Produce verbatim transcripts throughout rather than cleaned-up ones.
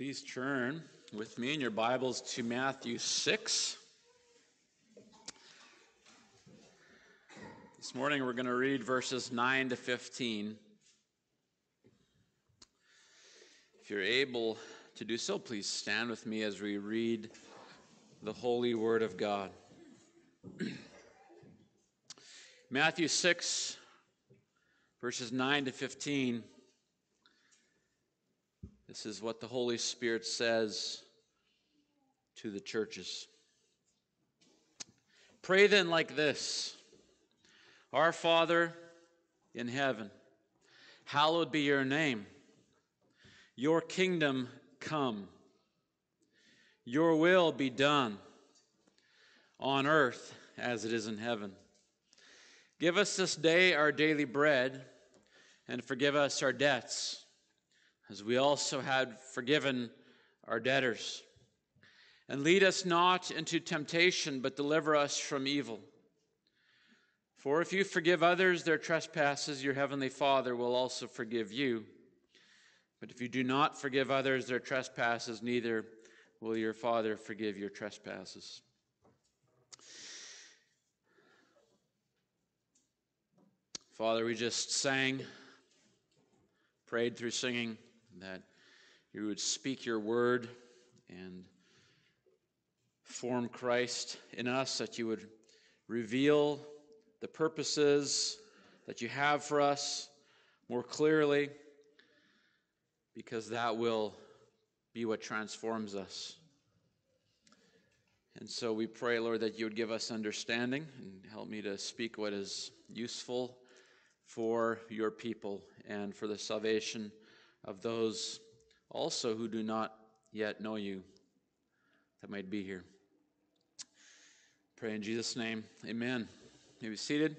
Please turn with me in your Bibles to Matthew six. This morning we're going to read verses nine to fifteen. If you're able to do so, please stand with me as we read the holy word of God. Matthew six, verses nine to fifteen. This is what the Holy Spirit says to the churches. Pray then like this: Our Father in heaven, hallowed be your name. Your kingdom come. Your will be done on earth as it is in heaven. Give us this day our daily bread, and forgive us our debts, as we also had forgiven our debtors. And lead us not into temptation, but deliver us from evil. For if you forgive others their trespasses, your heavenly Father will also forgive you. But if you do not forgive others their trespasses, neither will your Father forgive your trespasses. Father, we just sang, prayed through singing, that you would speak your word and form Christ in us, that you would reveal the purposes that you have for us more clearly, because that will be what transforms us. And so we pray, Lord, that you would give us understanding and help me to speak what is useful for your people and for the salvation of those also who do not yet know you, that might be here. Pray in Jesus' name, amen. You may be seated.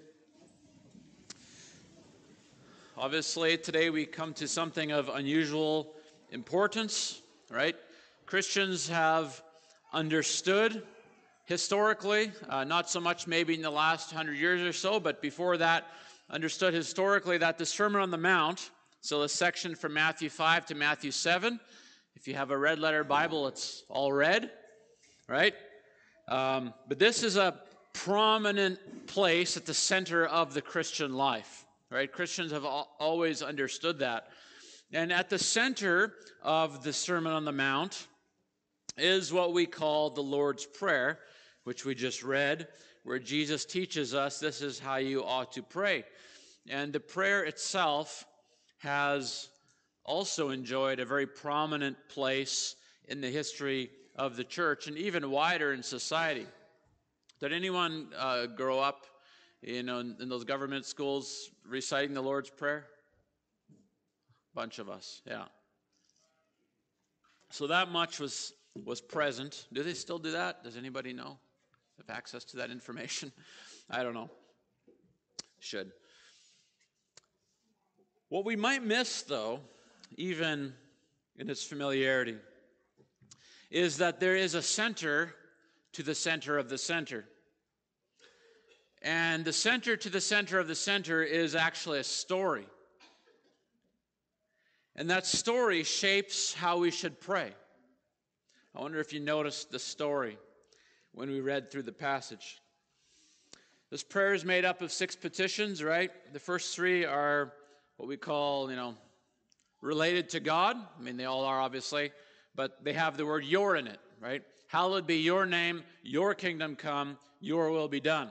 Obviously, today we come to something of unusual importance, right? Christians have understood historically, uh, not so much maybe in the last hundred years or so, but before that, understood historically that the Sermon on the Mount, so the section from Matthew five to Matthew seven, if you have a red letter Bible, it's all red, right? Um, but this is a prominent place at the center of the Christian life, right? Christians have al- always understood that. And at the center of the Sermon on the Mount is what we call the Lord's Prayer, which we just read, where Jesus teaches us this is how you ought to pray. And the prayer itself has also enjoyed a very prominent place in the history of the church and even wider in society. Did anyone uh, grow up, you know, in, in those government schools reciting the Lord's Prayer? Bunch of us, yeah. So that much was was present. Do they still do that? Does anybody know? Have access to that information? I don't know. Should. What we might miss, though, even in its familiarity, is that there is a center to the center of the center. And the center to the center of the center is actually a story. And that story shapes how we should pray. I wonder if you noticed the story when we read through the passage. This prayer is made up of six petitions, right? The first three are what we call, you know, related to God. I mean, they all are, obviously, but they have the word your in it, right? Hallowed be your name, your kingdom come, your will be done.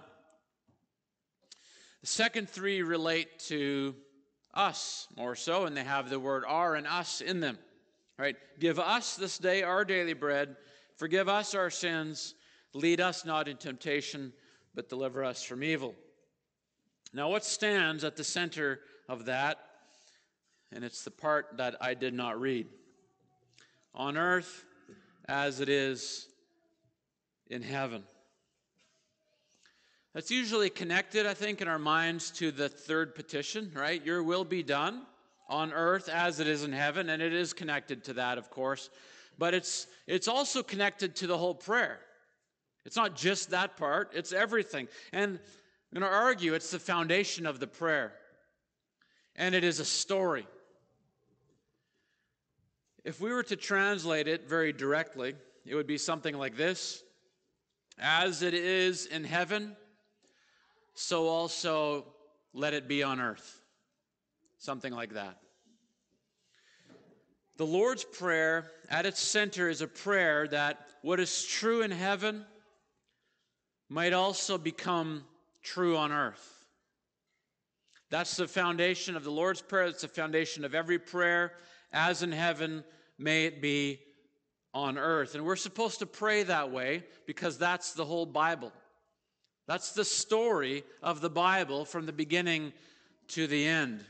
The second three relate to us more so, and they have the word our and us in them, right? Give us this day our daily bread, forgive us our sins, lead us not in temptation, but deliver us from evil. Now, what stands at the center of that? And it's the part that I did not read. On earth as it is in heaven. That's usually connected, I think, in our minds to the third petition, right? Your will be done on earth as it is in heaven, and it is connected to that, of course. But it's it's also connected to the whole prayer. It's not just that part, it's everything. And I'm going to argue it's the foundation of the prayer. And it is a story. If we were to translate it very directly, it would be something like this: as it is in heaven, so also let it be on earth. Something like that. The Lord's Prayer, at its center, is a prayer that what is true in heaven might also become true on earth. That's the foundation of the Lord's Prayer. It's the foundation of every prayer. As in heaven, may it be on earth. And we're supposed to pray that way because that's the whole Bible. That's the story of the Bible from the beginning to the end.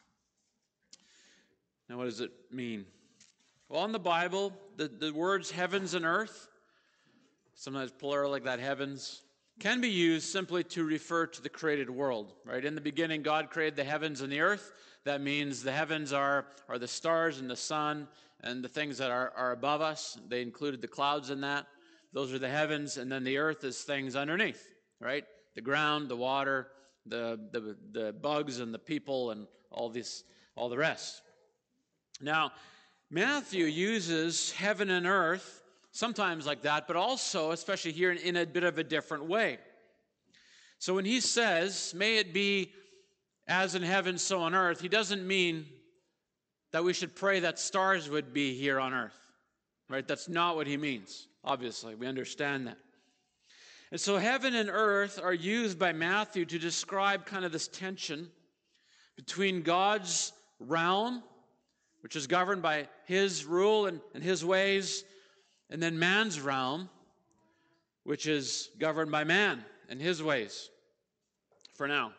Now, what does it mean? Well, in the Bible, the, the words heavens and earth, sometimes plural like that, heavens, can be used simply to refer to the created world, right? In the beginning, God created the heavens and the earth. That means the heavens are, are the stars and the sun and the things that are, are above us. They included the clouds in that. Those are the heavens, and then the earth is things underneath, right? The ground, the water, the, the, the bugs and the people and all this, all the rest. Now, Matthew uses heaven and earth sometimes like that, but also, especially here, in, in a bit of a different way. So when he says, may it be as in heaven, so on earth, he doesn't mean that we should pray that stars would be here on earth, right? That's not what he means, obviously. We understand that. And so heaven and earth are used by Matthew to describe kind of this tension between God's realm, which is governed by his rule and, and his ways, and then man's realm, which is governed by man and his ways, for now.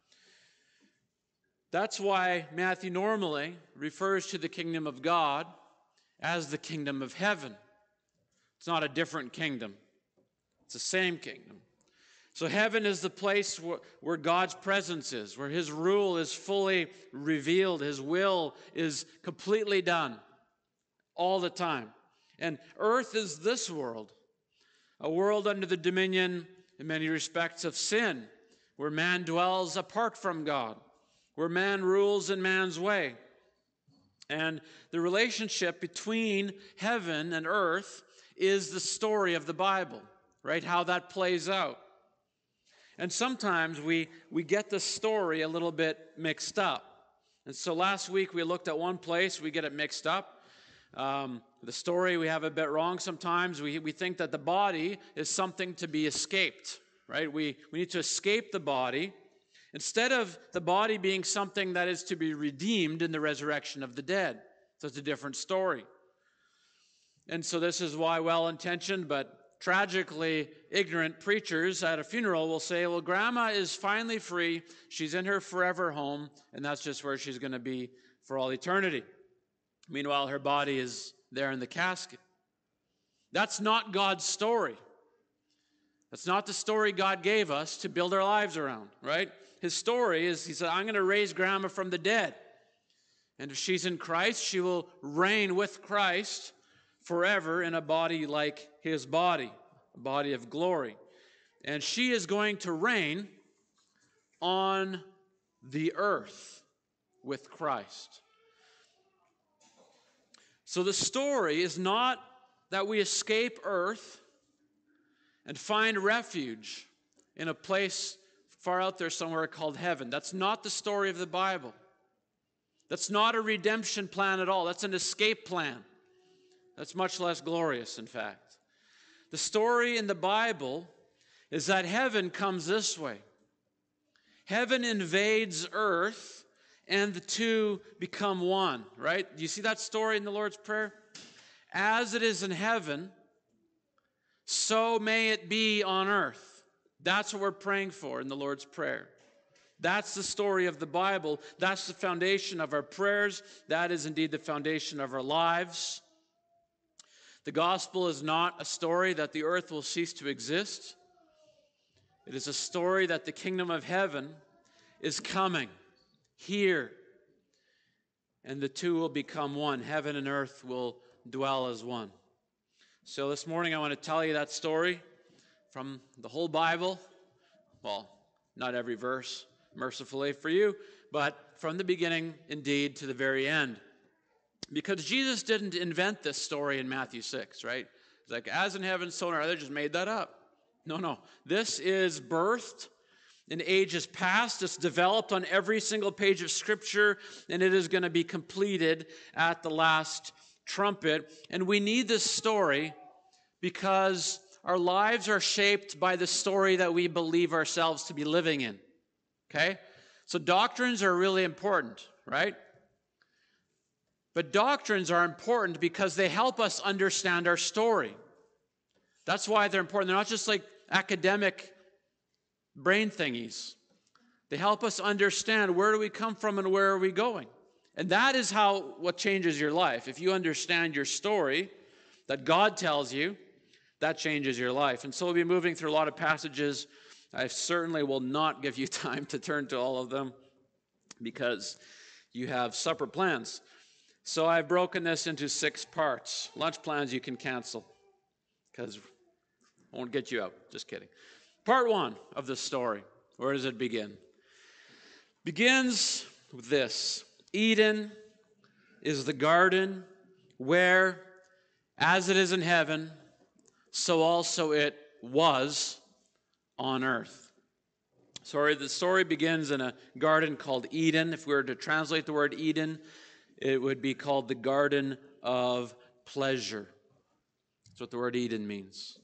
That's why Matthew normally refers to the kingdom of God as the kingdom of heaven. It's not a different kingdom. It's the same kingdom. So heaven is the place where, where God's presence is, where his rule is fully revealed, his will is completely done all the time. And earth is this world, a world under the dominion, in many respects, of sin, where man dwells apart from God, where man rules in man's way. And the relationship between heaven and earth is the story of the Bible, right? How that plays out. And sometimes we, we get the story a little bit mixed up. And so last week we looked at one place, we get it mixed up. Um, the story we have a bit wrong sometimes. We, we think that the body is something to be escaped, right? We, we need to escape the body instead of the body being something that is to be redeemed in the resurrection of the dead. So it's a different story. And so this is why well-intentioned but tragically ignorant preachers at a funeral will say, well, grandma is finally free. She's in her forever home, and that's just where she's going to be for all eternity. Meanwhile, her body is there in the casket. That's not God's story. That's not the story God gave us to build our lives around, right? His story is, he said, I'm going to raise grandma from the dead. And if she's in Christ, she will reign with Christ forever in a body like his body, a body of glory. And she is going to reign on the earth with Christ. So the story is not that we escape earth and find refuge in a place far out there somewhere called heaven. That's not the story of the Bible. That's not a redemption plan at all. That's an escape plan. That's much less glorious, in fact. The story in the Bible is that heaven comes this way. Heaven invades earth, and the two become one, right? Do you see that story in the Lord's Prayer? As it is in heaven, so may it be on earth. That's what we're praying for in the Lord's Prayer. That's the story of the Bible. That's the foundation of our prayers. That is indeed the foundation of our lives. The gospel is not a story that the earth will cease to exist. It is a story that the kingdom of heaven is coming here, and the two will become one. Heaven and earth will dwell as one. So this morning I want to tell you that story from the whole Bible. Well, not every verse, mercifully for you, but from the beginning, indeed, to the very end. Because Jesus didn't invent this story in Matthew six, right? It's like, as in heaven, so on earth. They just made that up. No, no. This is birthed in ages past. It's developed on every single page of Scripture, and it is going to be completed at the last trumpet. And we need this story because our lives are shaped by the story that we believe ourselves to be living in. Okay? So doctrines are really important, right? But doctrines are important because they help us understand our story. That's why they're important. They're not just like academic brain thingies. They help us understand where do we come from and where are we going. And that is how what changes your life. If you understand your story that God tells you, that changes your life. And so we'll be moving through a lot of passages. I certainly will not give you time to turn to all of them because you have supper plans. So I've broken this into six parts. Lunch plans you can cancel because I won't get you out. Just kidding. Part one of the story. Where does it begin? Begins with this. Eden is the garden where, as it is in heaven, so also it was on earth. Sorry, the story begins in a garden called Eden. If we were to translate the word Eden, it would be called the Garden of Pleasure. That's what the word Eden means.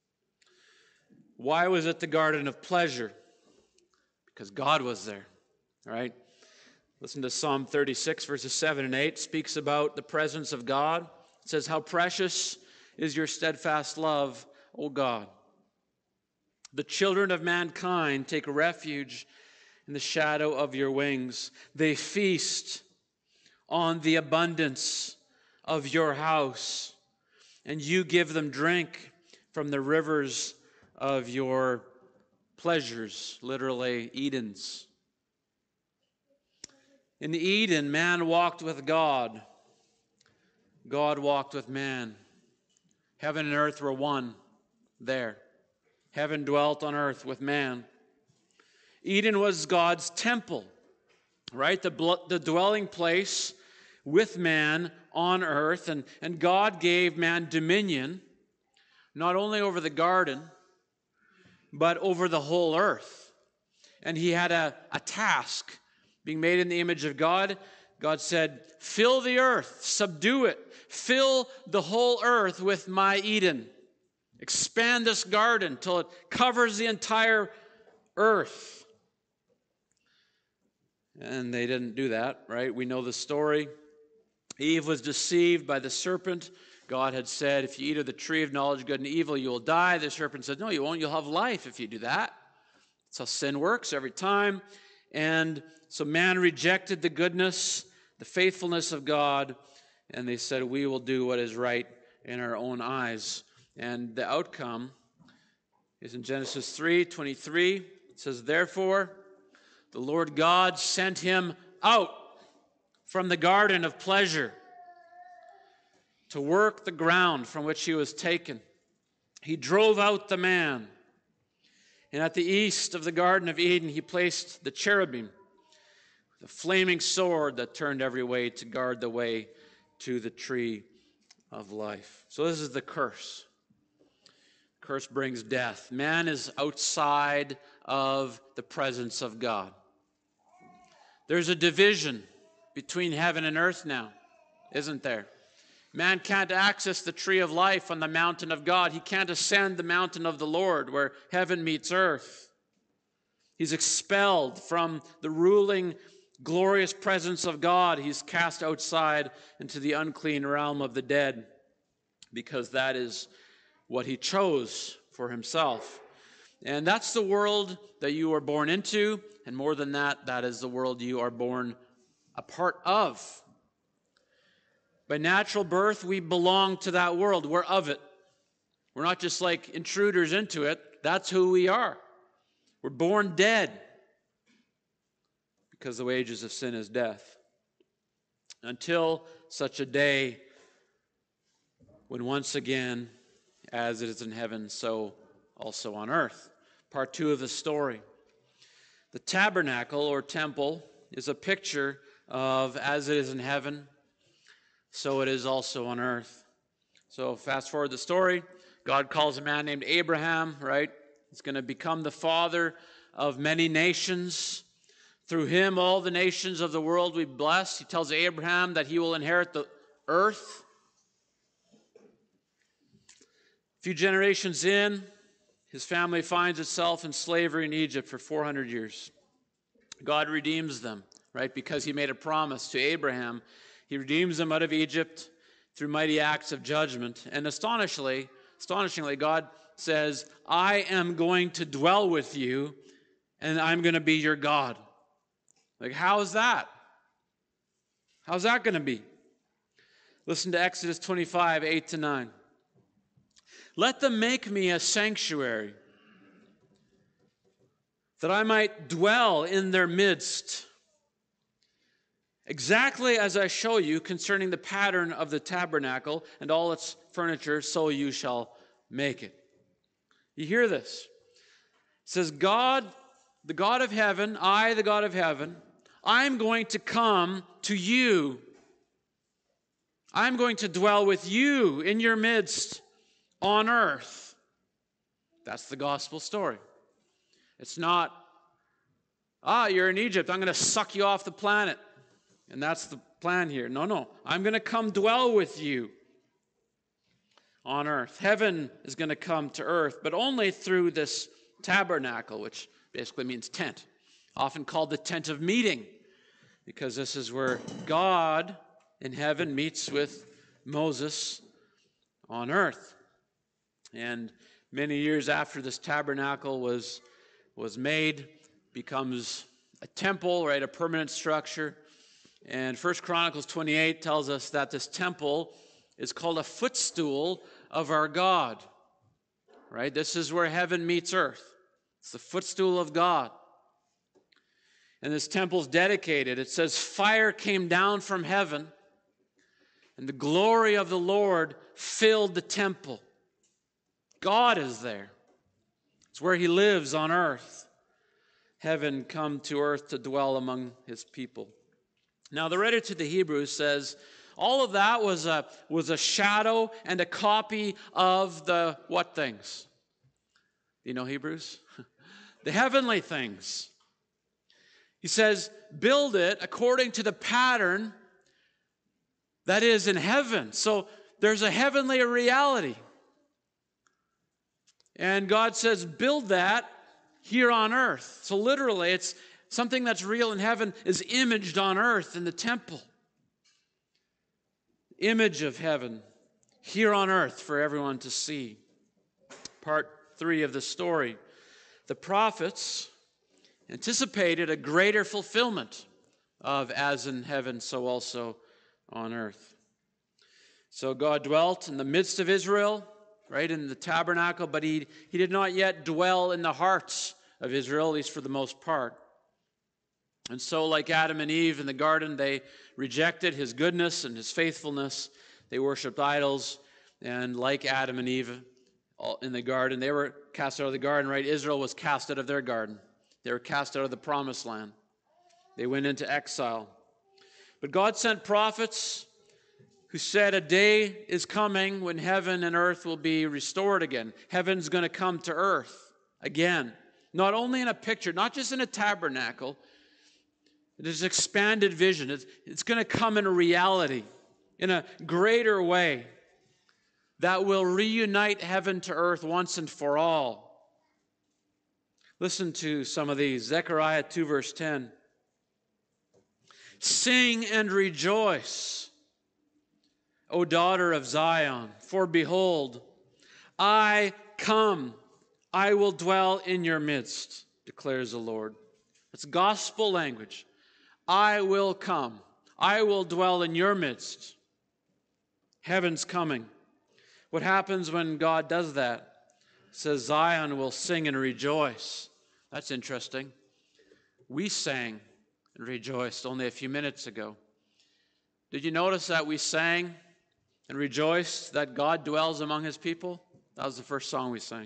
Why was it the Garden of Pleasure? Because God was there, all right? Listen to Psalm thirty-six, verses seven and eight. It speaks about the presence of God. It says, "How precious is your steadfast love, O God. The children of mankind take refuge in the shadow of your wings. They feast on the abundance of your house, and you give them drink from the rivers of your pleasures," literally Edens. In Eden, man walked with God. God walked with man. Heaven and earth were one there. Heaven dwelt on earth with man. Eden was God's temple, right? The, the dwelling place with man on earth. And, and God gave man dominion, not only over the garden, but over the whole earth. And he had a, a task. Being made in the image of God, God said, "Fill the earth, subdue it, fill the whole earth with my Eden. Expand this garden till it covers the entire earth." And they didn't do that, right? We know the story. Eve was deceived by the serpent. God had said, "If you eat of the tree of knowledge of good and evil, you will die." The serpent said, "No, you won't. You'll have life if you do that." That's how sin works every time. And so man rejected the goodness, the faithfulness of God, and they said, "We will do what is right in our own eyes." And the outcome is in Genesis three twenty-three. It says, "Therefore, the Lord God sent him out from the garden of pleasure to work the ground from which he was taken. He drove out the man. And at the east of the Garden of Eden, he placed the cherubim, the flaming sword that turned every way to guard the way to the tree of life." So this is the curse. Curse brings death. Man is outside of the presence of God. There's a division between heaven and earth now, isn't there? Man can't access the tree of life on the mountain of God. He can't ascend the mountain of the Lord where heaven meets earth. He's expelled from the ruling, glorious presence of God. He's cast outside into the unclean realm of the dead because that is what he chose for himself. And that's the world that you are born into. And more than that, that is the world you are born a part of. By natural birth, we belong to that world. We're of it. We're not just like intruders into it. That's who we are. We're born dead because the wages of sin is death. Until such a day when once again, as it is in heaven, so also on earth. Part two of the story. The tabernacle or temple is a picture of as it is in heaven, so it is also on earth. So fast forward the story. God calls a man named Abraham, right? He's going to become the father of many nations. Through him, all the nations of the world will be blessed. He tells Abraham that he will inherit the earth. A few generations in, his family finds itself in slavery in Egypt for four hundred years. God redeems them, right? Because he made a promise to Abraham. He redeems them out of Egypt through mighty acts of judgment. And astonishingly, astonishingly, God says, I am going to dwell with you, and I'm going to be your God. Like, how is that? How's that going to be? Listen to Exodus twenty-five, eight to nine. Let them make me a sanctuary, that I might dwell in their midst, exactly as I show you concerning the pattern of the tabernacle and all its furniture, so you shall make it. You hear this? It says, God, the God of heaven, I, the God of heaven, I'm going to come to you. I'm going to dwell with you in your midst on earth. That's the gospel story. It's not, ah, you're in Egypt, I'm going to suck you off the planet. And that's the plan here. No, no. I'm going to come dwell with you on earth. Heaven is going to come to earth, but only through this tabernacle, which basically means tent, often called the tent of meeting, because this is where God in heaven meets with Moses on earth. And many years after this tabernacle was, was made, becomes a temple, right, a permanent structure. And First Chronicles twenty-eight tells us that this temple is called a footstool of our God, right? This is where heaven meets earth. It's the footstool of God. And this temple is dedicated. It says, fire came down from heaven, and the glory of the Lord filled the temple. God is there. It's where he lives on earth. Heaven come to earth to dwell among his people. Now, the writer to the Hebrews says, all of that was a, was a shadow and a copy of the what things? Do you know Hebrews? The heavenly things. He says, build it according to the pattern that is in heaven. So there's a heavenly reality. And God says, build that here on earth. So literally, it's something that's real in heaven is imaged on earth in the temple. Image of heaven here on earth for everyone to see. Part three of the story. The prophets anticipated a greater fulfillment of as in heaven, so also on earth. So God dwelt in the midst of Israel, right, in the tabernacle, but he, he did not yet dwell in the hearts of Israel, at least for the most part. And so, like Adam and Eve in the garden, they rejected his goodness and his faithfulness. They worshipped idols, and like Adam and Eve in the garden, they were cast out of the garden, right? Israel was cast out of their garden. They were cast out of the promised land. They went into exile. But God sent prophets who said a day is coming when heaven and earth will be restored again. Heaven's going to come to earth again. Not only in a picture, not just in a tabernacle. It is expanded vision. It's, it's going to come in a reality, in a greater way that will reunite heaven to earth once and for all. Listen to some of these. Zechariah two, verse ten. Sing and rejoice, O daughter of Zion, for behold, I come, I will dwell in your midst, declares the Lord. It's gospel language. I will come. I will dwell in your midst. Heaven's coming. What happens when God does that? It says Zion will sing and rejoice. That's interesting. We sang and rejoiced only a few minutes ago. Did you notice that we sang and rejoiced that God dwells among his people? That was the first song we sang.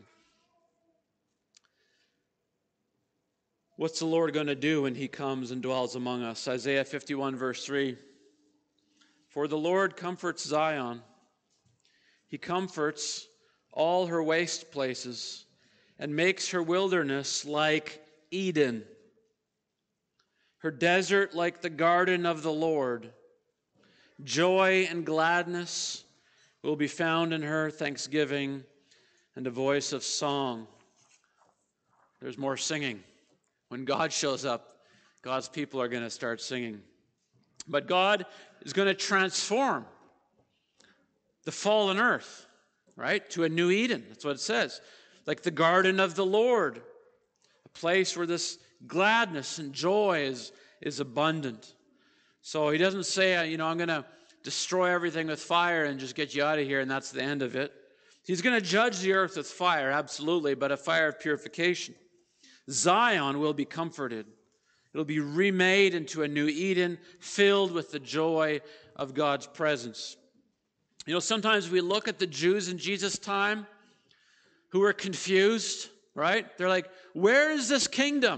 What's the Lord going to do when he comes and dwells among us? Isaiah fifty-one, verse three. For the Lord comforts Zion. He comforts all her waste places and makes her wilderness like Eden, her desert like the garden of the Lord. Joy and gladness will be found in her, thanksgiving and a voice of song. There's more singing. When God shows up, God's people are going to start singing. But God is going to transform the fallen earth, right, to a new Eden. That's what it says. Like the garden of the Lord, a place where this gladness and joy is, is abundant. So he doesn't say, you know, I'm going to destroy everything with fire and just get you out of here, and that's the end of it. He's going to judge the earth with fire, absolutely, but a fire of purification. Zion will be comforted. It'll be remade into a new Eden, filled with the joy of God's presence. You know, sometimes we look at the Jews in Jesus' time who were confused, right? They're like, where is this kingdom?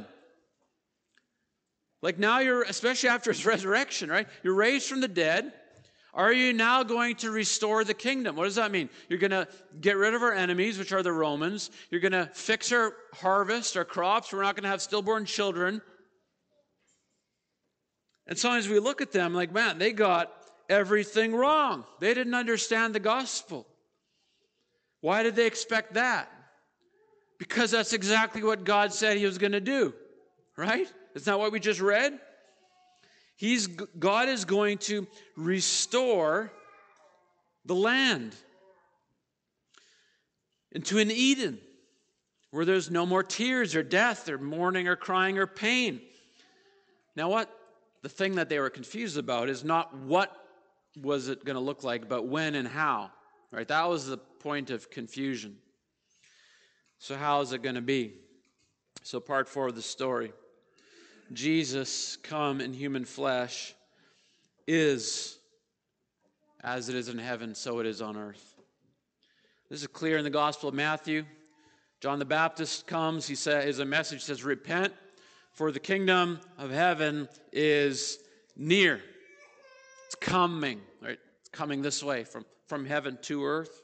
Like now you're, especially after his resurrection, right? You're raised from the dead. Are you now going to restore the kingdom? What does that mean? You're going to get rid of our enemies, which are the Romans. You're going to fix our harvest, our crops. We're not going to have stillborn children. And sometimes we look at them like, man, they got everything wrong. They didn't understand the gospel. Why did they expect that? Because that's exactly what God said he was going to do, right? Isn't that what we just read? He's, God is going to restore the land into an Eden where there's no more tears or death or mourning or crying or pain. Now what the thing that they were confused about is not what was it going to look like, but when and how. Right? That was the point of confusion. So how is it going to be? So part four of the story. Jesus, come in human flesh, is as it is in heaven, so it is on earth. This is clear in the Gospel of Matthew. John the Baptist comes, he says, his message says, repent, for the kingdom of heaven is near. It's coming, right? It's coming this way from, from heaven to earth.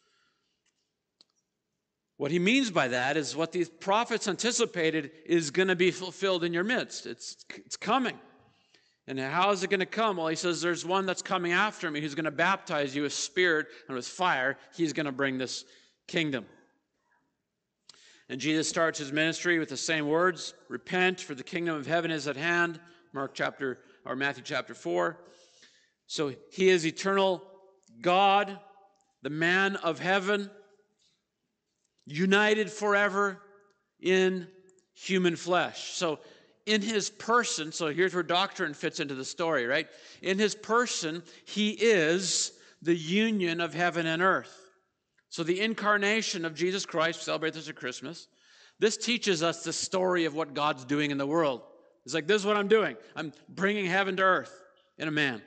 What he means by that is what these prophets anticipated is going to be fulfilled in your midst. It's, it's coming. And how is it going to come? Well, he says there's one that's coming after me who's going to baptize you with spirit and with fire. He's going to bring this kingdom. And Jesus starts his ministry with the same words, repent, for the kingdom of heaven is at hand. Mark chapter, or Matthew chapter four. So he is eternal God, the man of heaven, united forever in human flesh. So in his person, so here's where doctrine fits into the story, right? In his person, he is the union of heaven and earth. So the incarnation of Jesus Christ, we celebrate this at Christmas. This teaches us the story of what God's doing in the world. It's like, this is what I'm doing. I'm bringing heaven to earth in a man.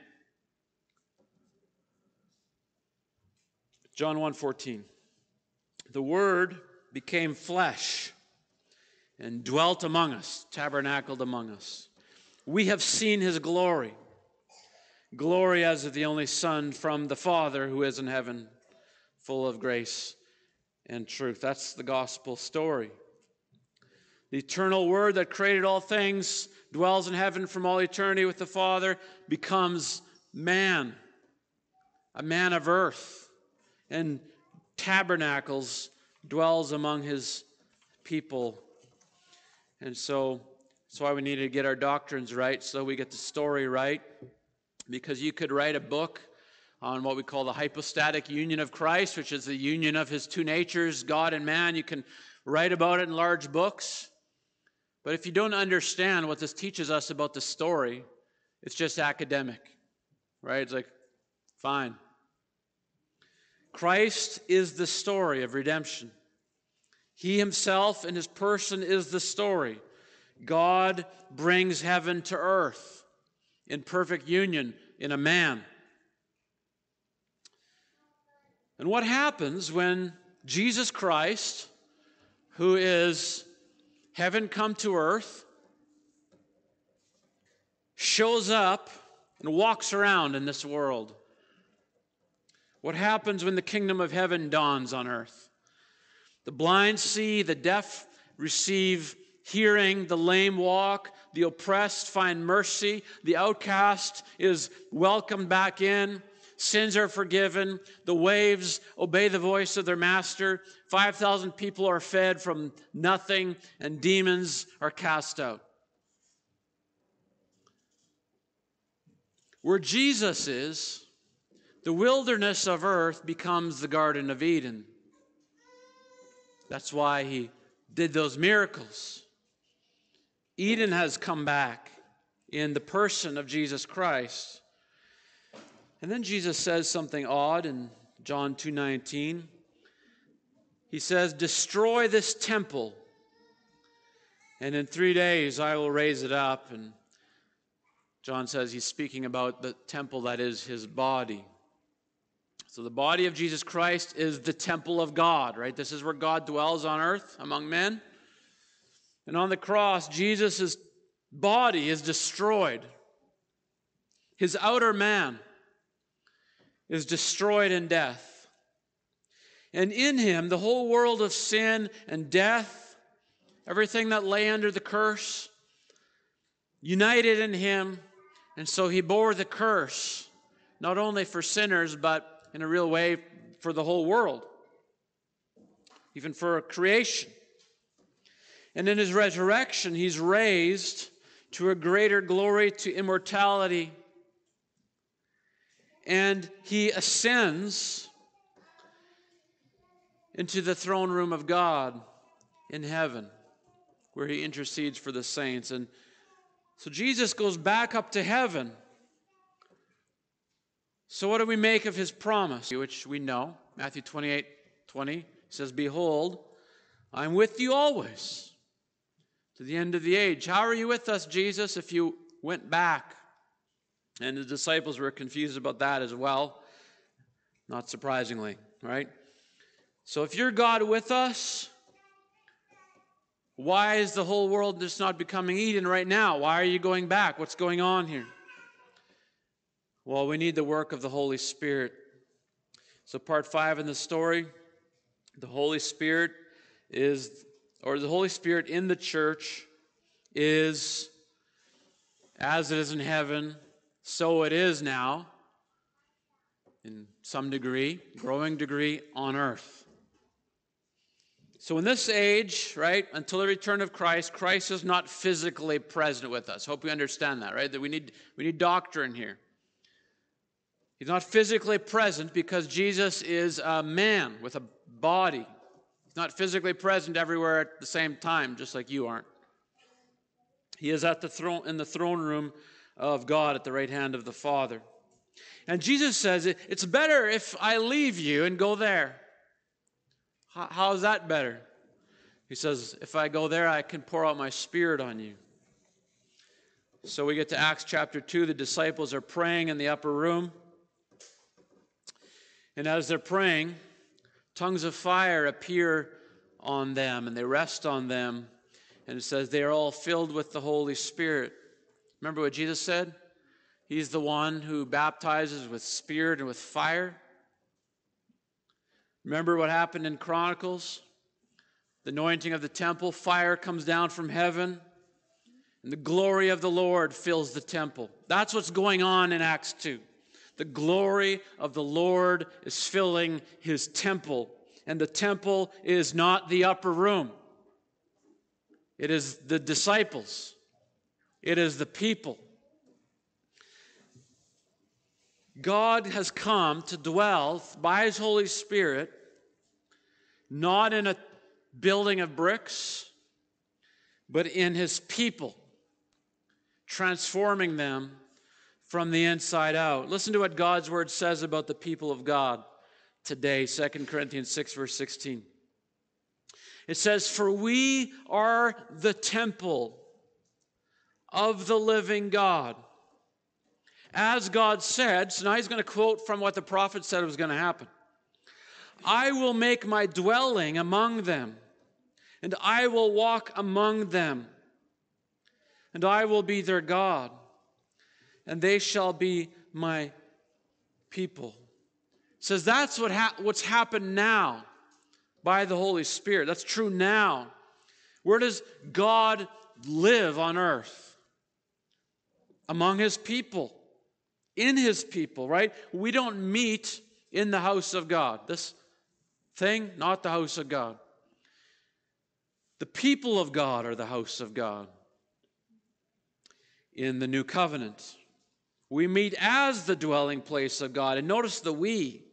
John one fourteen. The Word became flesh and dwelt among us, tabernacled among us. We have seen his glory, glory as of the only Son from the Father who is in heaven, full of grace and truth. That's the gospel story. The eternal Word that created all things, dwells in heaven from all eternity with the Father, becomes man, a man of earth, and tabernacles, dwells among his people. And so that's why we need to get our doctrines right, so we get the story right. Because you could write a book on what we call the hypostatic union of Christ, which is the union of his two natures, God and man. You can write about it in large books. But if you don't understand what this teaches us about the story, it's just academic, right? It's like, fine. Christ is the story of redemption. He himself in his person is the story. God brings heaven to earth in perfect union in a man. And what happens when Jesus Christ, who is heaven come to earth, shows up and walks around in this world? What happens when the kingdom of heaven dawns on earth? The blind see, the deaf receive hearing, the lame walk, the oppressed find mercy, the outcast is welcomed back in, sins are forgiven, the waves obey the voice of their master, five thousand people are fed from nothing, and demons are cast out. Where Jesus is, the wilderness of earth becomes the Garden of Eden. That's why he did those miracles. Eden has come back in the person of Jesus Christ. And then Jesus says something odd in John two nineteen. He says, "Destroy this temple, and in three days I will raise it up." And John says he's speaking about the temple that is his body. So the body of Jesus Christ is the temple of God, right? This is where God dwells on earth among men. And on the cross, Jesus' body is destroyed. His outer man is destroyed in death. And in him, the whole world of sin and death, everything that lay under the curse, united in him. And so he bore the curse, not only for sinners, but in a real way for the whole world, even for creation. And in his resurrection, he's raised to a greater glory, to immortality. And he ascends into the throne room of God in heaven, where he intercedes for the saints. And so Jesus goes back up to heaven. So what do we make of his promise, which we know? Matthew twenty-eight twenty says, "Behold, I'm with you always to the end of the age." How are you with us, Jesus, if you went back? And the disciples were confused about that as well, not surprisingly, right? So if you're God with us, why is the whole world just not becoming Eden right now? Why are you going back? What's going on here? Well, we need the work of the Holy Spirit. So part five in the story, the Holy Spirit is, or the Holy Spirit in the church is, as it is in heaven, so it is now, in some degree, growing degree, on earth. So in this age, right, until the return of Christ, Christ is not physically present with us. Hope you understand that, right? That we need, we need doctrine here. He's not physically present because Jesus is a man with a body. He's not physically present everywhere at the same time, just like you aren't. He is at the throne, in the throne room of God at the right hand of the Father. And Jesus says, it's better if I leave you and go there. How is that better? He says, if I go there, I can pour out my Spirit on you. So we get to Acts chapter two. The disciples are praying in the upper room. And as they're praying, tongues of fire appear on them, and they rest on them. And it says they are all filled with the Holy Spirit. Remember what Jesus said? He's the one who baptizes with Spirit and with fire. Remember what happened in Chronicles? The anointing of the temple, fire comes down from heaven, and the glory of the Lord fills the temple. That's what's going on in Acts two. The glory of the Lord is filling his temple. And the temple is not the upper room. It is the disciples. It is the people. God has come to dwell by his Holy Spirit, not in a building of bricks, but in his people, transforming them from the inside out. Listen to what God's word says about the people of God today, Second Corinthians six, verse sixteen. It says, "For we are the temple of the living God." As God said, so now he's going to quote from what the prophet said was going to happen. "I will make my dwelling among them, and I will walk among them, and I will be their God, and they shall be my people. It says that's what ha- what's happened now by the Holy Spirit. That's true now. Where does God live on earth? Among his people. In his people, right? We don't meet in the house of God. This thing, not the house of God. The people of God are the house of God. In the new covenant, we meet as the dwelling place of God. And notice the we.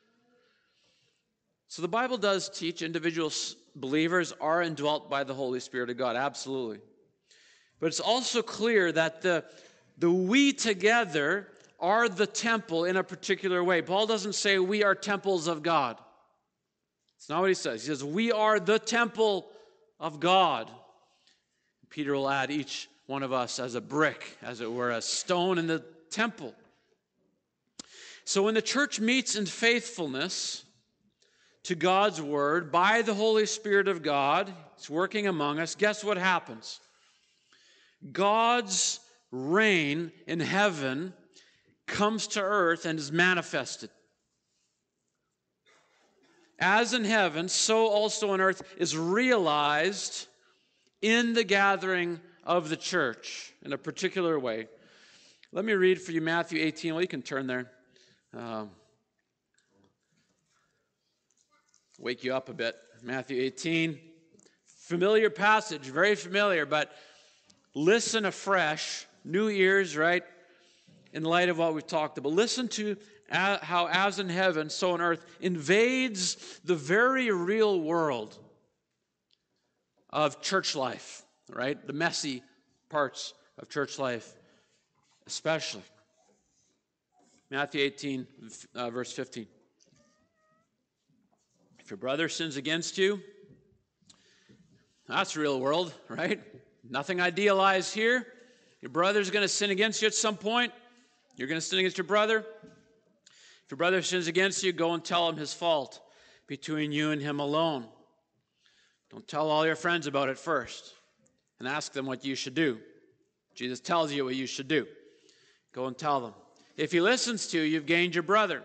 So the Bible does teach individual believers are indwelt by the Holy Spirit of God. Absolutely. But it's also clear that the, the we together are the temple in a particular way. Paul doesn't say we are temples of God. It's not what he says. He says we are the temple of God. Peter will add each one of us as a brick, as it were, a stone in the temple. So when the church meets in faithfulness to God's word by the Holy Spirit of God, it's working among us, guess what happens? God's reign in heaven comes to earth and is manifested. As in heaven, so also on earth is realized in the gathering of the church in a particular way. Let me read for you Matthew eighteen. Well, you can turn there. Um, wake you up a bit. Matthew eighteen. Familiar passage, very familiar, but listen afresh. New ears, right? In light of what we've talked about. Listen to how as in heaven, so on earth invades the very real world of church life, right? The messy parts of church life, especially. Matthew eighteen, uh, verse fifteen. If your brother sins against you, that's real world, right? Nothing idealized here. Your brother's going to sin against you at some point. You're going to sin against your brother. If your brother sins against you, go and tell him his fault between you and him alone. Don't tell all your friends about it first and ask them what you should do. Jesus tells you what you should do. Go and tell them. If he listens to you, you've gained your brother.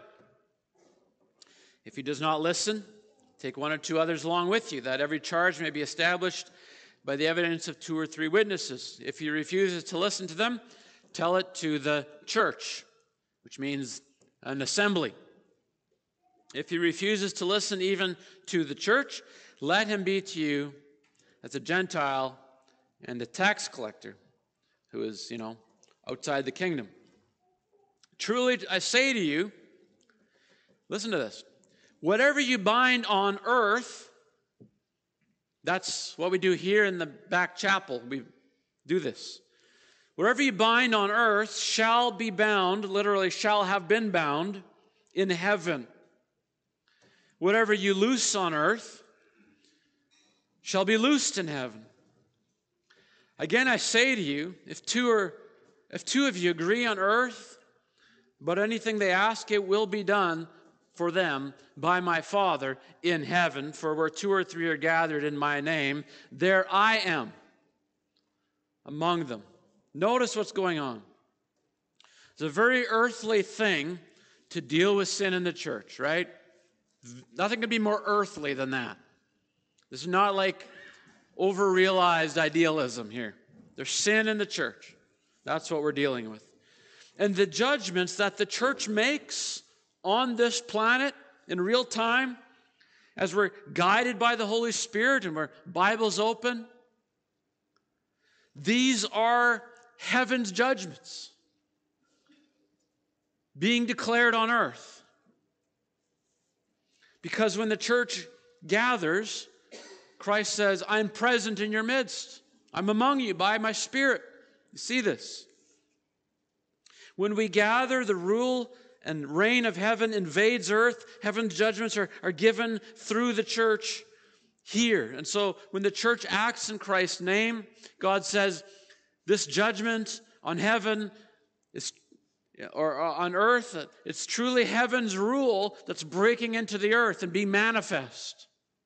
If he does not listen, take one or two others along with you, that every charge may be established by the evidence of two or three witnesses. If he refuses to listen to them, tell it to the church, which means an assembly. If he refuses to listen even to the church, let him be to you as a Gentile and a tax collector who is, you know, outside the kingdom. Truly, I say to you, listen to this, whatever you bind on earth, that's what we do here in the back chapel. We do this. Whatever you bind on earth shall be bound, literally shall have been bound, in heaven. Whatever you loose on earth shall be loosed in heaven. Again, I say to you, if two or if two of you agree on earth, but anything they ask, it will be done for them by my Father in heaven. For where two or three are gathered in my name, there I am among them. Notice what's going on. It's a very earthly thing to deal with sin in the church, right? Nothing could be more earthly than that. This is not like over-realized idealism here. There's sin in the church. That's what we're dealing with. And the judgments that the church makes on this planet in real time, as we're guided by the Holy Spirit and our Bible's open, these are heaven's judgments being declared on earth. Because when the church gathers, Christ says, I'm present in your midst. I'm among you by my Spirit. You see this? When we gather, the rule and reign of heaven invades earth. Heaven's judgments are, are given through the church here. And so when the church acts in Christ's name, God says, this judgment on heaven is, or on earth, it's truly heaven's rule that's breaking into the earth and being manifest.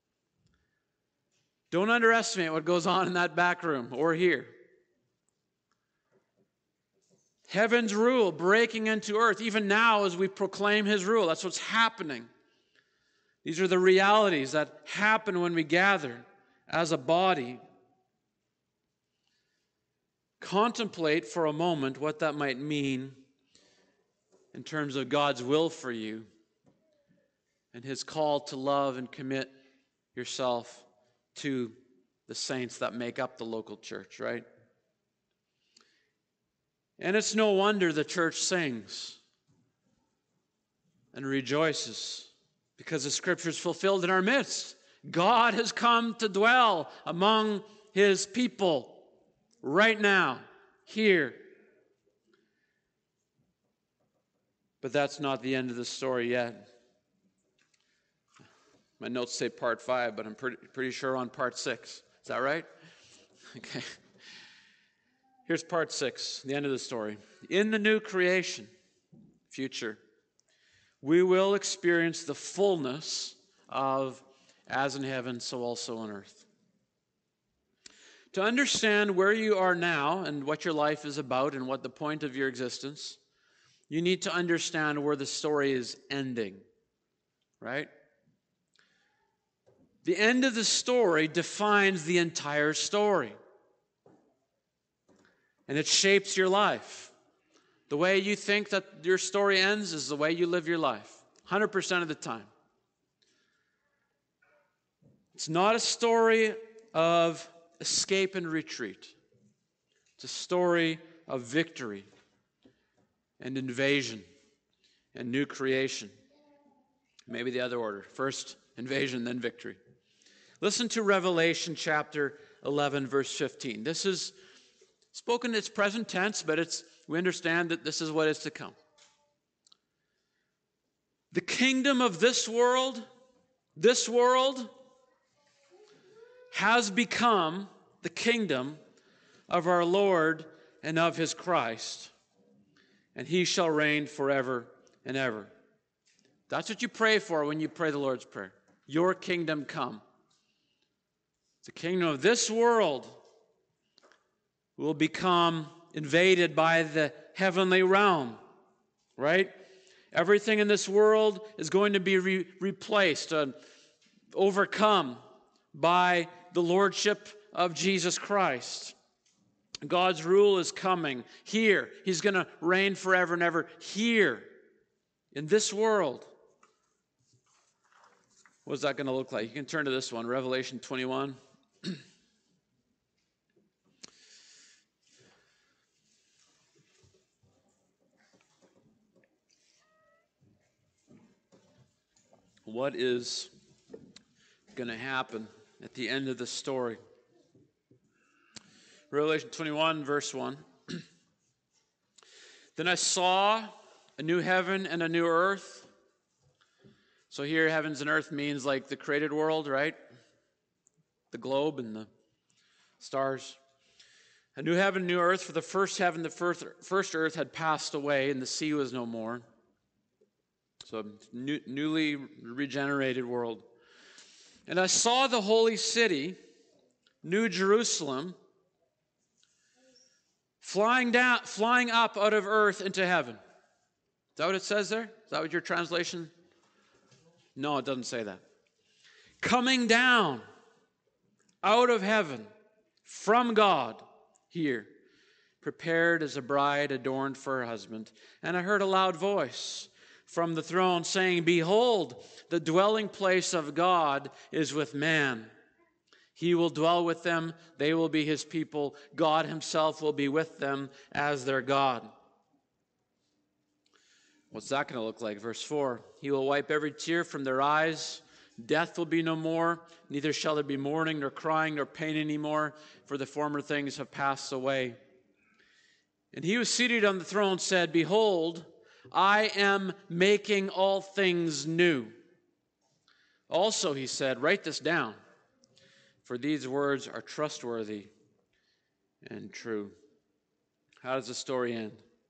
Don't underestimate what goes on in that back room or here. Heaven's rule breaking into earth, even now as we proclaim his rule. That's what's happening. These are the realities that happen when we gather as a body. Contemplate for a moment what that might mean in terms of God's will for you and his call to love and commit yourself to the saints that make up the local church, right? And it's no wonder the church sings and rejoices, because the Scripture is fulfilled in our midst. God has come to dwell among his people right now, here. But that's not the end of the story yet. My notes say part five, but I'm pretty, pretty sure on part six. Is that right? Okay. Here's part six, the end of the story. In the new creation, future, we will experience the fullness of as in heaven, so also on earth. To understand where you are now and what your life is about and what the point of your existence, you need to understand where the story is ending, right? The end of the story defines the entire story. And it shapes your life. The way you think that your story ends is the way you live your life, one hundred percent of the time. It's not a story of escape and retreat. It's a story of victory and invasion and new creation. Maybe the other order. First invasion, then victory. Listen to Revelation chapter eleven, verse fifteen. This is spoken in its present tense, but it's we understand that this is what is to come. The kingdom of this world, this world, has become the kingdom of our Lord and of his Christ, and he shall reign forever and ever. That's what you pray for when you pray the Lord's Prayer. Your kingdom come. The kingdom of this world will become invaded by the heavenly realm, right? Everything in this world is going to be re- replaced and overcome by the lordship of Jesus Christ. God's rule is coming here. He's going to reign forever and ever here in this world. What's that going to look like? You can turn to this one, Revelation twenty-one. What is going to happen at the end of the story? Revelation twenty-one, verse one. Then I saw a new heaven and a new earth. So here, heavens and earth means like the created world, right? The globe and the stars. A new heaven, new earth, for the first heaven, the first, first earth had passed away, and the sea was no more. So a new, newly regenerated world. And I saw the holy city, New Jerusalem, flying down, flying up out of earth into heaven. Is that what it says there? Is that what your translation? No, it doesn't say that. Coming down out of heaven from God here, prepared as a bride adorned for her husband. And I heard a loud voice from the throne saying, "Behold, the dwelling place of God is with man. He will dwell with them. They will be his people. God himself will be with them as their God." What's that going to look like? Verse four, "He will wipe every tear from their eyes. Death will be no more. Neither shall there be mourning, nor crying, nor pain anymore, for the former things have passed away." And he who was seated on the throne said, "Behold, I am making all things new." Also, he said, "Write this down, for these words are trustworthy and true." How does the story end?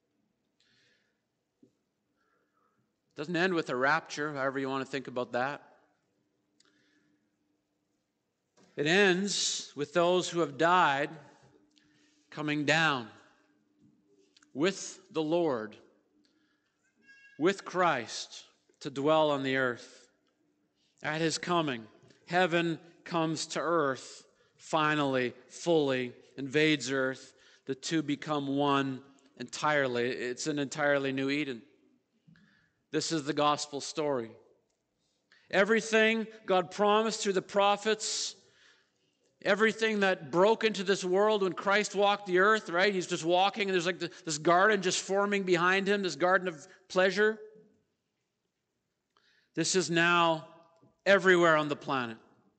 It doesn't end with a rapture, however you want to think about that. It ends with those who have died coming down with the Lord, with Christ, to dwell on the earth. At his coming, heaven comes to earth, finally, fully, invades earth. The two become one entirely. It's an entirely new Eden. This is the gospel story. Everything God promised through the prophets, everything that broke into this world when Christ walked the earth, right? He's just walking, and there's like this garden just forming behind him, this garden of pleasure. This is now everywhere on the planet.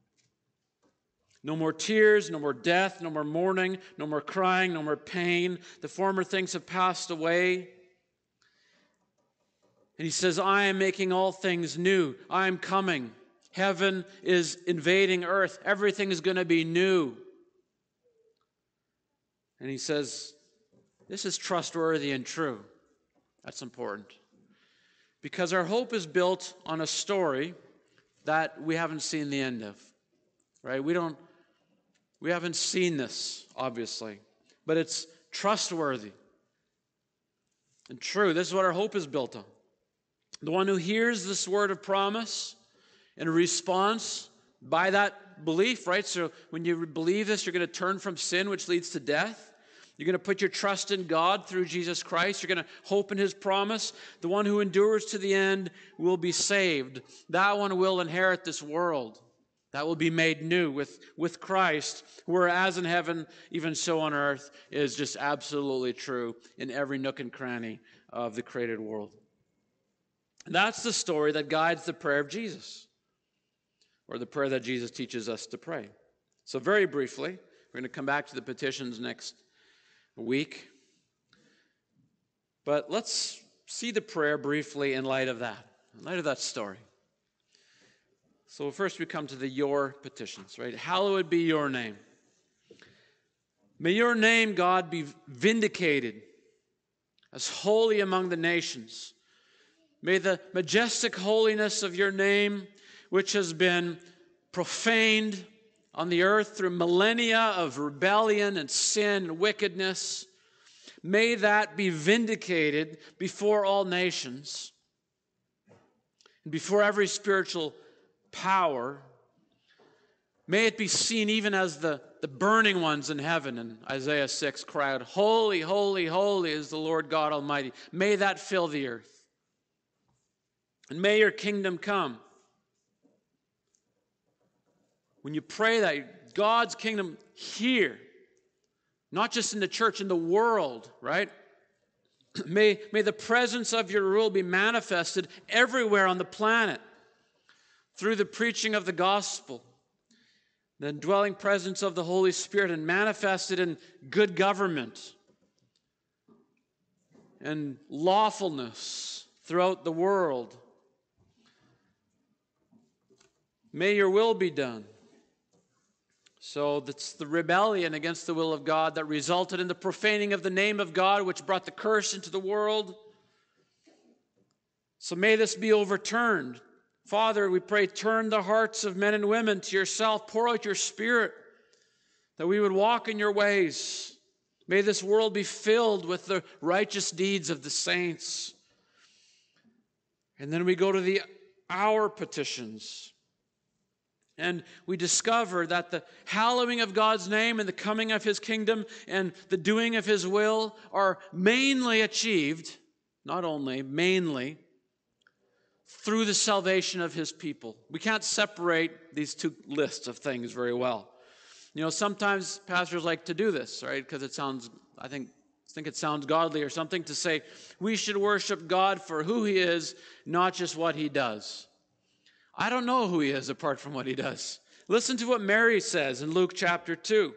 No more tears, no more death, no more mourning, no more crying, no more pain. The former things have passed away. And he says, I am making all things new. I am coming. Heaven is invading earth. Everything is going to be new. And he says, this is trustworthy and true. That's important. Because our hope is built on a story that we haven't seen the end of. Right? We don't, we haven't seen this, obviously. But it's trustworthy and true. This is what our hope is built on. The one who hears this word of promise in response by that belief, right? So when you believe this, you're going to turn from sin, which leads to death. You're going to put your trust in God through Jesus Christ. You're going to hope in his promise. The one who endures to the end will be saved. That one will inherit this world. That will be made new with, with Christ, whereas in heaven, even so on earth, is just absolutely true in every nook and cranny of the created world. That's the story that guides the prayer of Jesus, or the prayer that Jesus teaches us to pray. So very briefly, we're going to come back to the petitions next week. But let's see the prayer briefly in light of that, in light of that story. So first we come to the your petitions, right? Hallowed be your name. May your name, God, be vindicated as holy among the nations. May the majestic holiness of your name, which has been profaned on the earth through millennia of rebellion and sin and wickedness, may that be vindicated before all nations and before every spiritual power. May it be seen even as the, the burning ones in heaven in Isaiah six cry out, holy, holy, holy is the Lord God Almighty. May that fill the earth. And may your kingdom come. When you pray that, God's kingdom here, not just in the church, in the world, right? May, may the presence of your rule be manifested everywhere on the planet through the preaching of the gospel, the indwelling presence of the Holy Spirit, and manifested in good government and lawfulness throughout the world. May your will be done. So that's the rebellion against the will of God that resulted in the profaning of the name of God, which brought the curse into the world. So may this be overturned. Father, we pray, turn the hearts of men and women to yourself. Pour out your Spirit that we would walk in your ways. May this world be filled with the righteous deeds of the saints. And then we go to the our petitions. And we discover that the hallowing of God's name and the coming of his kingdom and the doing of his will are mainly achieved, not only, mainly, through the salvation of his people. We can't separate these two lists of things very well. You know, sometimes pastors like to do this, right? Because it sounds, I think, I think it sounds godly or something to say we should worship God for who he is, not just what he does. I don't know who he is apart from what he does. Listen to what Mary says in Luke chapter two.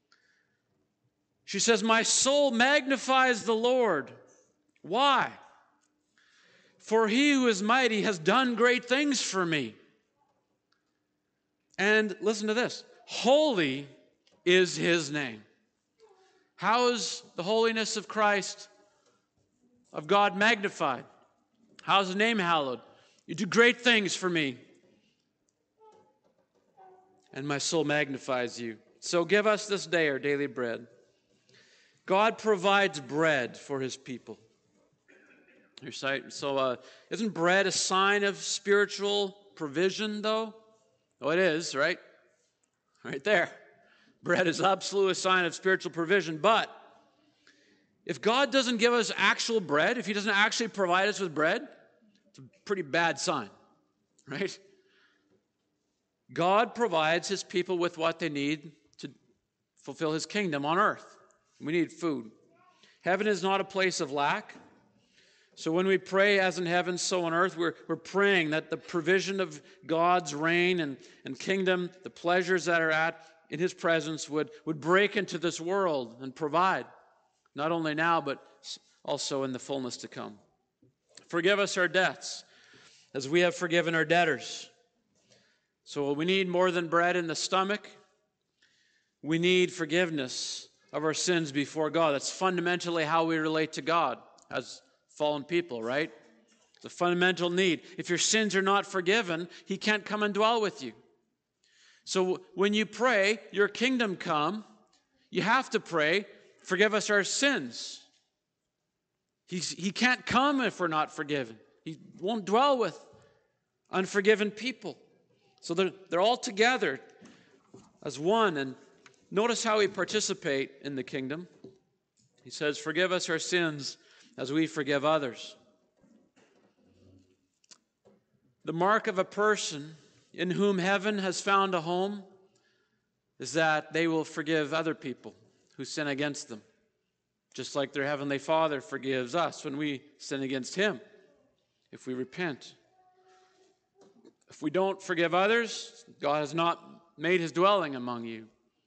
She says, my soul magnifies the Lord. Why? For he who is mighty has done great things for me. And listen to this. Holy is his name. How is the holiness of Christ, of God, magnified? How is his name hallowed? You do great things for me. And my soul magnifies you. So give us this day our daily bread. God provides bread for his people. Your sight. So uh, isn't bread a sign of spiritual provision, though? Oh, it is, right? Right there. Bread is absolutely a sign of spiritual provision. But if God doesn't give us actual bread, if he doesn't actually provide us with bread, it's a pretty bad sign, right? God provides his people with what they need to fulfill his kingdom on earth. We need food. Heaven is not a place of lack. So when we pray as in heaven, so on earth, we're, we're praying that the provision of God's reign and, and kingdom, the pleasures that are at in his presence would, would break into this world and provide, not only now, but also in the fullness to come. Forgive us our debts, as we have forgiven our debtors. So we need more than bread in the stomach. We need forgiveness of our sins before God. That's fundamentally how we relate to God as fallen people, right? It's a fundamental need. If your sins are not forgiven, he can't come and dwell with you. So when you pray, your kingdom come, you have to pray, forgive us our sins. He's, he can't come if we're not forgiven. He won't dwell with unforgiven people. So they're, they're all together as one. And notice how we participate in the kingdom. He says, forgive us our sins as we forgive others. The mark of a person in whom heaven has found a home is that they will forgive other people who sin against them, just like their heavenly Father forgives us when we sin against him, if we repent. If we don't forgive others, God has not made his dwelling among you.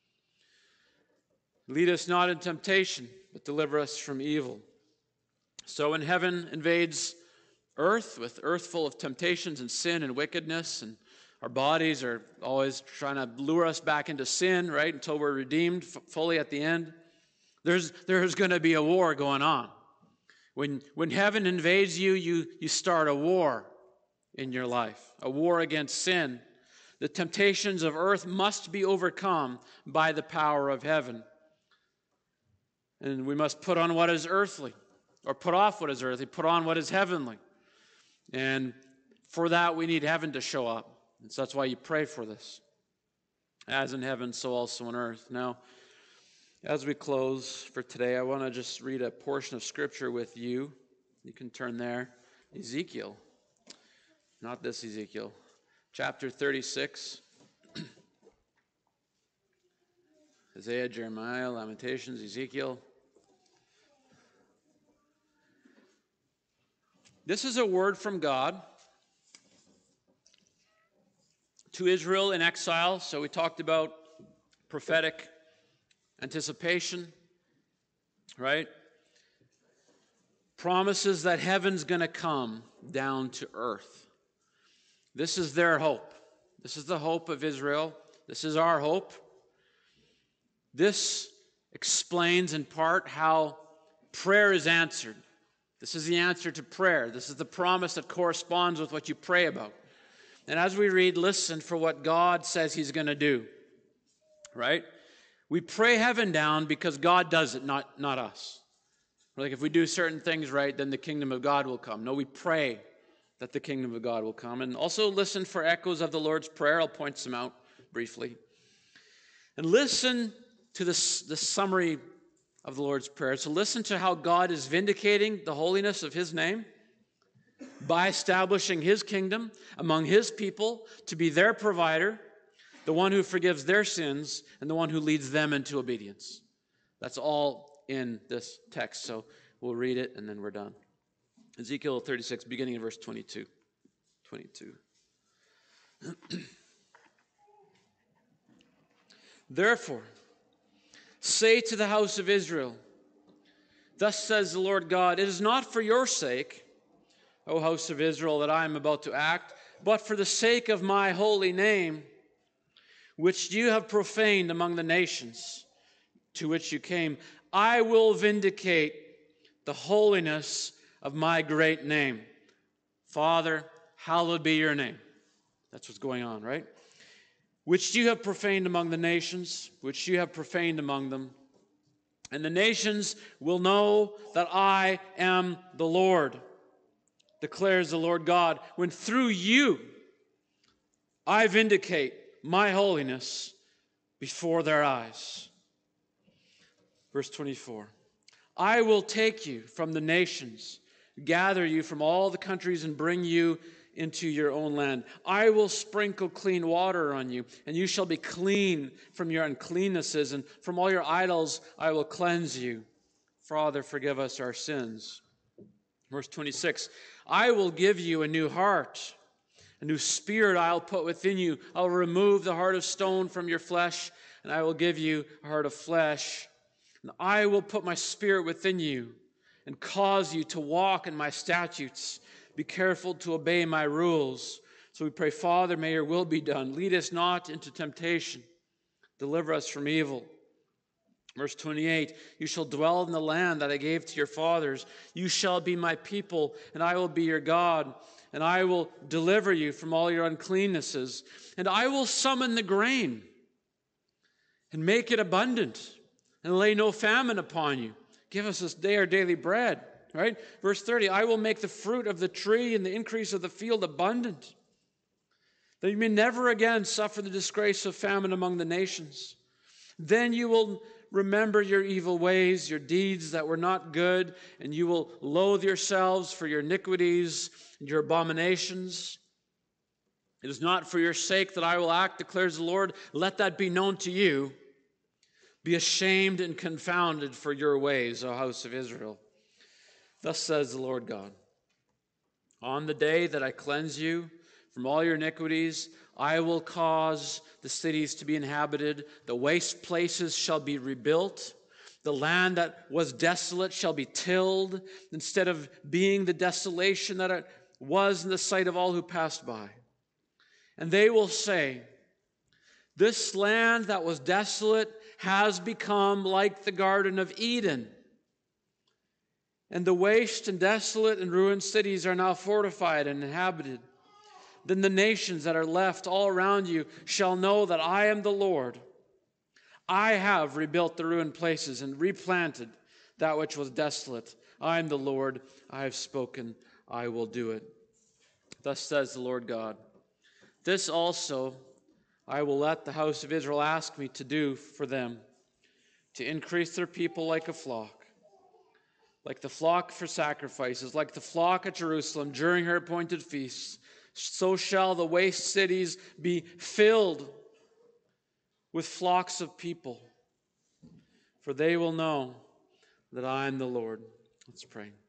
Lead us not in temptation, but deliver us from evil. So when heaven invades earth, with earth full of temptations and sin and wickedness, and our bodies are always trying to lure us back into sin, right, until we're redeemed f- fully at the end, there's there's going to be a war going on. When when heaven invades you, you, you start a war in your life, a war against sin. The temptations of earth must be overcome by the power of heaven. And we must put on what is earthly, or put off what is earthly, put on what is heavenly. And for that, we need heaven to show up. And so that's why you pray for this. As in heaven, so also on earth. Now, as we close for today, I want to just read a portion of Scripture with you. You can turn there. Ezekiel. Not this Ezekiel. Chapter thirty-six. Isaiah, Jeremiah, Lamentations, Ezekiel. This is a word from God to Israel in exile. So we talked about prophetic anticipation, right? Promises that heaven's going to come down to earth. This is their hope. This is the hope of Israel. This is our hope. This explains in part how prayer is answered. This is the answer to prayer. This is the promise that corresponds with what you pray about. And as we read, listen for what God says he's going to do. Right? We pray heaven down because God does it, not, not us. Like if we do certain things right, then the kingdom of God will come. No, we pray that the kingdom of God will come. And also listen for echoes of the Lord's Prayer. I'll point some out briefly. And listen to this, this summary of the Lord's Prayer. So listen to how God is vindicating the holiness of his name by establishing his kingdom among his people to be their provider, the one who forgives their sins, and the one who leads them into obedience. That's all in this text. So we'll read it and then we're done. Ezekiel thirty-six, beginning in verse twenty-two. twenty-two. Therefore, say to the house of Israel, thus says the Lord God, it is not for your sake, O house of Israel, that I am about to act, but for the sake of my holy name, which you have profaned among the nations to which you came. I will vindicate the holiness of my great name. Father, hallowed be your name. That's what's going on, right? Which you have profaned among the nations, which you have profaned among them. And the nations will know that I am the Lord, declares the Lord God, when through you I vindicate my holiness before their eyes. Verse twenty-four, I will take you from the nations, gather you from all the countries, and bring you into your own land. I will sprinkle clean water on you, and you shall be clean from your uncleannesses, and from all your idols I will cleanse you. Father, forgive us our sins. Verse twenty-six, I will give you a new heart, a new spirit I'll put within you. I'll remove the heart of stone from your flesh, and I will give you a heart of flesh. And I will put my spirit within you and cause you to walk in my statutes. Be careful to obey my rules. So we pray, Father, may your will be done. Lead us not into temptation. Deliver us from evil. Verse twenty-eight, you shall dwell in the land that I gave to your fathers. You shall be my people, and I will be your God. And I will deliver you from all your uncleannesses. And I will summon the grain and make it abundant, and lay no famine upon you. Give us this day our daily bread. Right? Verse thirty, I will make the fruit of the tree and the increase of the field abundant, that you may never again suffer the disgrace of famine among the nations. Then you will remember your evil ways, your deeds that were not good, and you will loathe yourselves for your iniquities and your abominations. It is not for your sake that I will act, declares the Lord. Let that be known to you. Be ashamed and confounded for your ways, O house of Israel. Thus says the Lord God, on the day that I cleanse you from all your iniquities, I will cause the cities to be inhabited. The waste places shall be rebuilt. The land that was desolate shall be tilled, instead of being the desolation that it was in the sight of all who passed by. And they will say, this land that was desolate has become like the Garden of Eden. And the waste and desolate and ruined cities are now fortified and inhabited. Then the nations that are left all around you shall know that I am the Lord. I have rebuilt the ruined places and replanted that which was desolate. I am the Lord. I have spoken. I will do it. Thus says the Lord God. This also I will let the house of Israel ask me to do for them, to increase their people like a flock, like the flock for sacrifices, like the flock at Jerusalem during her appointed feasts. So shall the waste cities be filled with flocks of people, for they will know that I am the Lord. Let's pray.